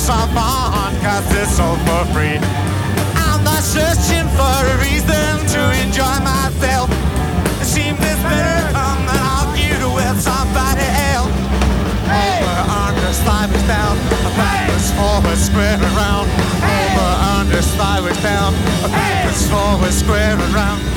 some fun, cause it's all for free. I'm not searching for a reason to enjoy myself. It seems it's better come than argue with somebody else. Over, under, sideways, down, backwards, forward, square around. Over, under, sideways, down, backwards, forward, square around.